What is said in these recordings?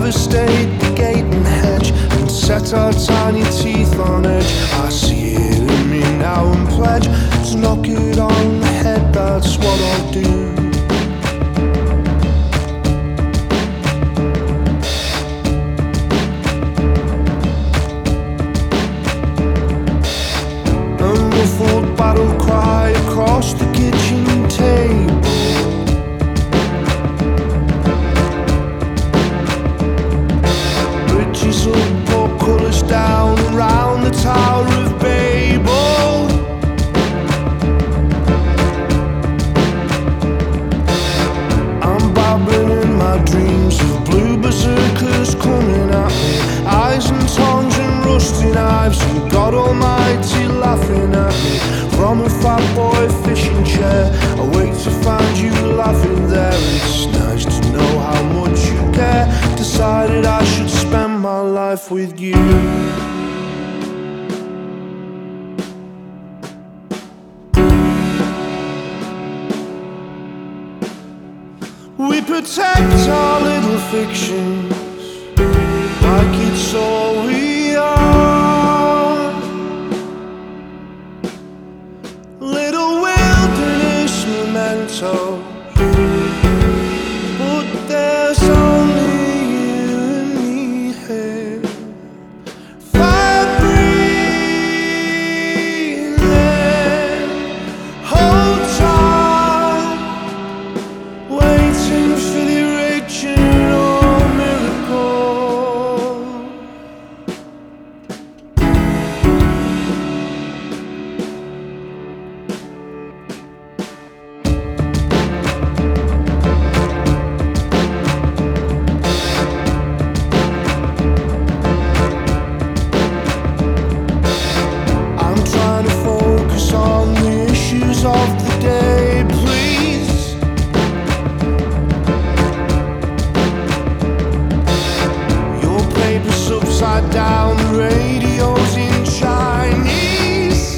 devastate the gate and hedge and set our tiny teeth on edge. I see it in me now and pledge to knock it on the head, that's what I'll do. Battle cry across the kitchen table. Bridges up, portcullis down around the Tower of Babel. I'm babbling in my dreams of blue berserkers coming at me, eyes and tongues and rusty knives, and God Almighty laughing at me from a fat boy fishing chair. I wait to find you laughing there. It's nice to know how much you care. Decided I should spend my life with you. We protect our little fictions like it's all we are. Little wilderness mementos, but there's only you and me here. Fire breathing, hold time, waiting for the original miracle. I'm trying to focus on the issues of the day, please. Your paper's upside down, the radio's in Chinese.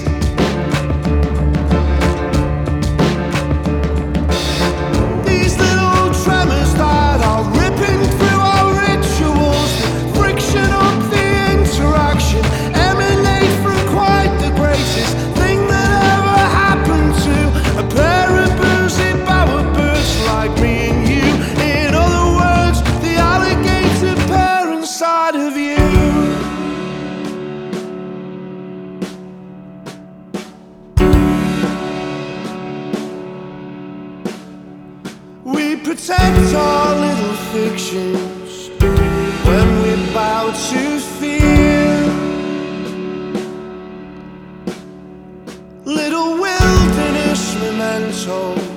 These little tremors that are ripping through our rituals, the friction of the interaction, emanate from quite the greatest thing that ever happened to a pair of boozy bowerbirds like me and you. In other words, the alligator pair inside of you. We protect our little fictions when we're about to fear. Little wilderness mementos,